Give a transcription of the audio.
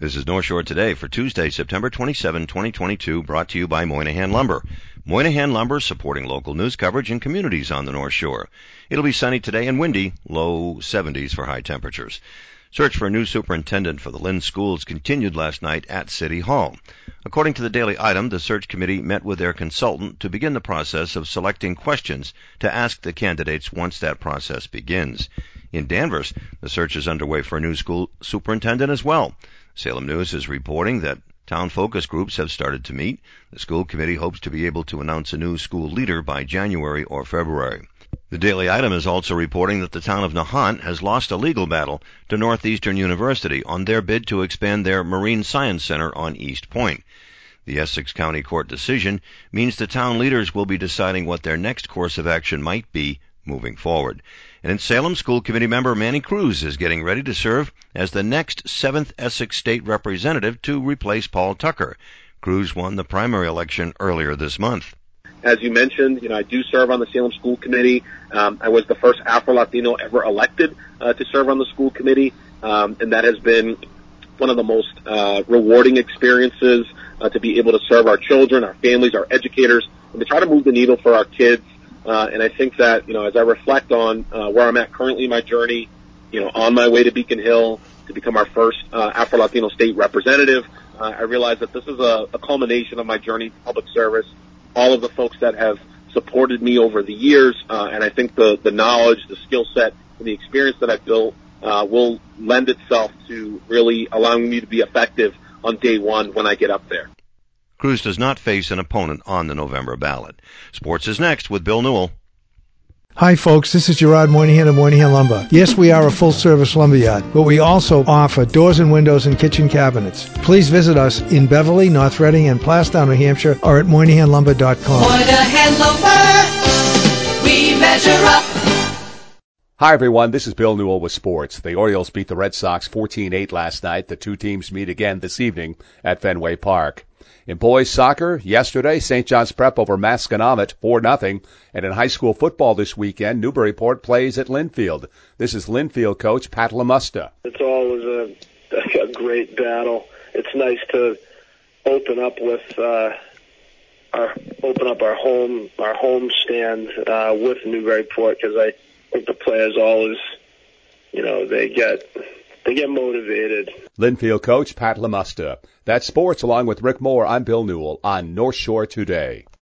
This is North Shore Today for Tuesday, September 27, 2022, brought to you by Moynihan Lumber. Moynihan Lumber supporting local news coverage and communities on the North Shore. It'll be sunny today and windy, low 70s for high temperatures. Search for a new superintendent for the Lynn schools continued last night at City Hall. According to the Daily Item, the search committee met with their consultant to begin the process of selecting questions to ask the candidates once that process begins. In Danvers, the search is underway for a new school superintendent as well. Salem News is reporting that town focus groups have started to meet. The school committee hopes to be able to announce a new school leader by January or February. The Daily Item is also reporting that the town of Nahant has lost a legal battle to Northeastern University on their bid to expand their Marine Science Center on East Point. The Essex County Court decision means the town leaders will be deciding what their next course of action might be moving forward. And in Salem, school committee member Manny Cruz is getting ready to serve as the next 7th Essex State Representative to replace Paul Tucker. Cruz won the primary election earlier this month. As you mentioned, I do serve on the Salem School Committee. I was the first Afro-Latino ever elected to serve on the school committee, and that has been one of the most rewarding experiences to be able to serve our children, our families, our educators, and to try to move the needle for our kids. And I think that, as I reflect on where I'm at currently in my journey, on my way to Beacon Hill to become our first Afro-Latino state representative, I realize that this is a culmination of my journey to public service, all of the folks that have supported me over the years, and I think the knowledge, the skill set, and the experience that I've built will lend itself to really allowing me to be effective on day one when I get up there. Cruz does not face an opponent on the November ballot. Sports is next with Bill Newell. Hi folks, this is Gerard Moynihan of Moynihan Lumber. Yes, we are a full-service lumberyard, but we also offer doors and windows and kitchen cabinets. Please visit us in Beverly, North Reading, and Plastown, New Hampshire, or at MoynihanLumber.com. Moynihan Lumber, we measure up. Hi, everyone. This is Bill Newell with sports. The Orioles beat the Red Sox 14-8 last night. The two teams meet again this evening at Fenway Park. In boys soccer, yesterday, St. John's Prep over Masconomet 4-0. And in high school football this weekend, Newburyport plays at Linfield. This is Linfield coach Pat LaMusta. It's always a great battle. It's nice to open up our home stand with Newburyport, because I think the players always, they get motivated. Linfield coach Pat LaMusta. That's sports along with Rick Moore. I'm Bill Newell on North Shore Today.